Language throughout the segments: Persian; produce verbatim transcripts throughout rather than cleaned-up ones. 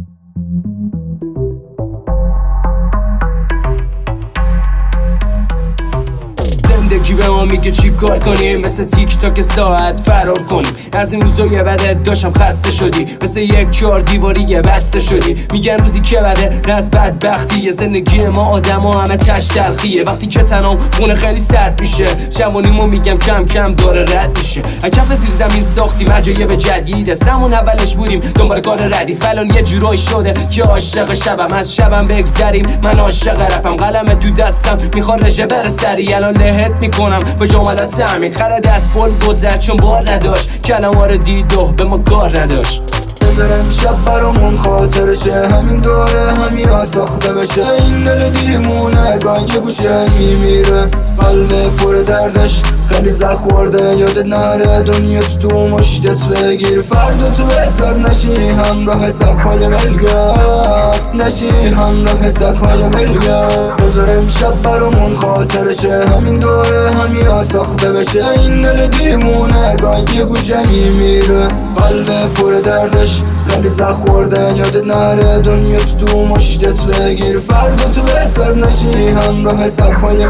زندگی به ما میگه چی کار کنیم، مثل تیک تاک ساعت فرار کنیم. از این روزای بدت داشتم خسته شدی، مثل یک چهار دیواری بسته شدی. میگن روزی که بده از بدبختیه، زندگی ما آدم ها همه تش تلخیه. وقتی که تنام خونه خیلی سرد میشه، جوانیمو میگم کم کم داره رد میشه. کف زیر زمین ساختیم عجایب جدیده، سمون اولش بودیم دنبال کار ردی. فلان یه جورایی شده که عاشق شبم، از شبم بگذریم. من عاشق رپم، قلم تو دستم میخواد رژه بره سری. الان لهت میکنم با جملات همین، خره دست پل گذر چون بار نداشت. کلمه رو دید و به ما کار نداشت. بذارم شب برامون خاطرشه، همین دوره همیا ساخته بشه. این دل دیمونه گاه یه گوشه میمیره، قلب پر دردش خیلی زخ خورده. یادت نره دنیا تو تو مشتت بگیر، فردا تو احساس نشی همراه سکهای ولگرد، نشی همراه سکهای ولگرد. بذارم شب برامون خاطرشه، همین دوره همیا ساخته بشه. این دل دیمونه گاه یه گوشه میمیره، قلب پر دردش خیلی زخ خورده. یادت نره دنیا تو تو مشتت بگیر، فردا تو احساس نشی همراه سکهای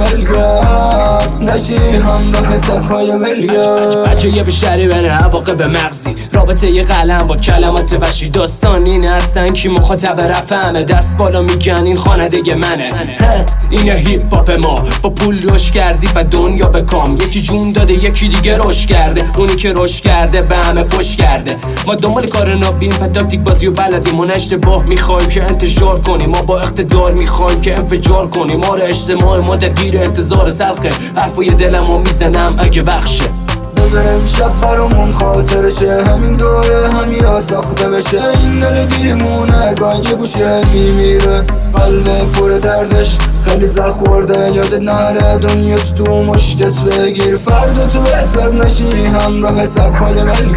ولگرد، نشی همراه سکهای ولگرد. بچه یه بشری بره عواقب به مغزی، رابطه یه قلم با کلمات وحشی. داستان اینه هستن کی مخاطب رفمه، دست بالا میگن این خواننده منه. اینه هیپ هاپ ما، با پول روش کردی و دنیا به کام. یکی جون داده یکی دیگه روش کرده، اونی که روش کرده به همه پشت کرده. ما دنبال کار نابیم و تاکتیک بازی و بلدیم. ما اشتباه میخوایم که انتشار کنیم، ما با اقتدار میخوایم که انفجار کنیم. ما رو اجتماع ما درگیر انتظار تلخه، حرفای دلمو میزنم اگه وحشه. بذارم شب برامون خاطرشه، همین دوره همیا ساخته بشه. این دل دیمونه گاه یه گوشه میمیره، قلب پر دردش خیلی زخ خورده. یادت نره دنیا تو تو مشتت بگیر، فردا تو احساس نشی همراه سکهای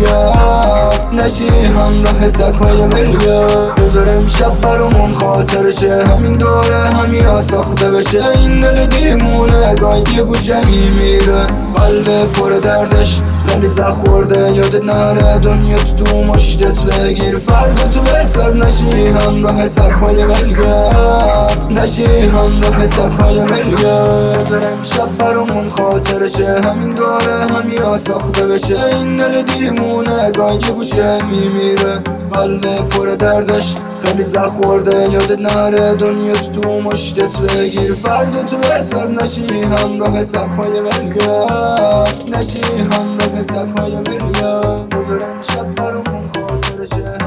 ولگرد، نشی همراه سکهای ولگرد. بذارم شب برامون خاطرشه، همین دوره همیا ساخته بشه. این دل دیمونه گاه یه گوشه میمیره، قلب پر دردش خیلی زخ خورده. یادت نره دنیا تو تو مشتت بگیر، فردا تو احساس نشی همراه سکهای ولگرد، نشی همراه سکهای ولگرد. بذارم شب برامون خاطرشه، همین دوره همیا ساخته بشه. این دل دیمونه گاه یه گوشه میمیره، قلب پر دردش خیلی زخ خورده. یادت نره دنیا تو تو مشتت بگیر، فردا تو احساس نشی همراه سکهای ولگرد، نشی همراه سکهای ولگرد. بذارم شب برامون خاطرشه.